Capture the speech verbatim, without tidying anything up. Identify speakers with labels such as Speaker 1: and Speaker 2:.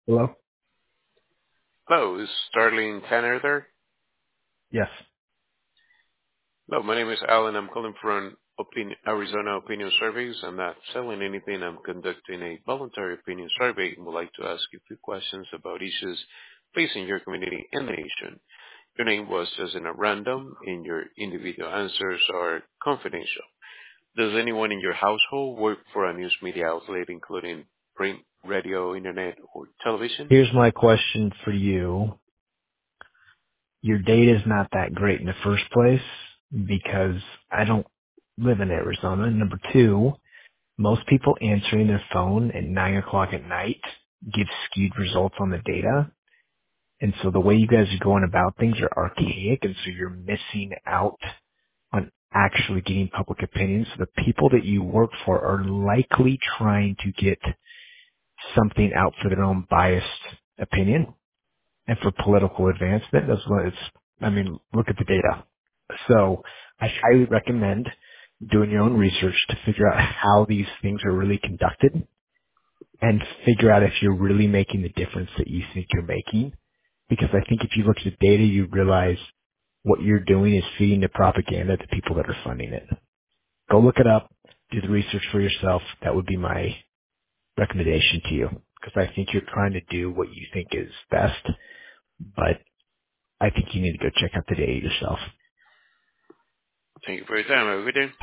Speaker 1: Hello?
Speaker 2: Hello, is Starling Tanner there?
Speaker 1: Yes.
Speaker 2: Hello, my name is Alan. I'm calling from Opin- Arizona Opinion Surveys. I'm not selling anything. I'm conducting a voluntary opinion survey and would like to ask you a few questions about issues facing your community and the nation. Your name was chosen at random and your individual answers are confidential. Does anyone in your household work for a news media outlet, including print, radio, internet, or television?
Speaker 1: Here's my question for you. Your data is not that great in the first place because I don't live in Arizona. Number two, most people answering their phone at nine o'clock at night give skewed results on the data. And so the way you guys are going about things are archaic, and so you're missing out on actually getting public opinion. So the people that you work for are likely trying to get something out for their own biased opinion and for political advancement. That's what it's, I mean, look at the data. So I highly recommend doing your own research to figure out how these things are really conducted and figure out if you're really making the difference that you think you're making. Because I think if you look at the data, you realize what you're doing is feeding the propaganda to people that are funding it. Go look it up, do the research for yourself. That would be my recommendation to you. Because I think you're trying to do what you think is best, but I think you need to go check out the data yourself.
Speaker 2: Thank you for your time. Have a good day.